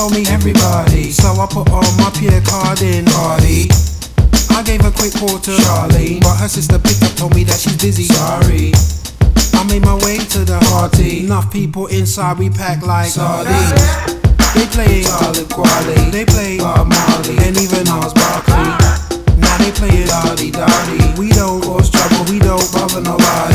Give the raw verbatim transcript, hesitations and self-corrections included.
told me everybody. So I put on my Pierre Cardin party. I gave a quick call to Charlie, but her sister picked up, told me that she's busy. Sorry. I made my way to the party. Enough people inside, we packed like sardines. They play Talib Kweli, they play Bob Marley, and even Nas Barkley. Now they play it Dardy Dardy. We don't cause trouble, we don't bother nobody.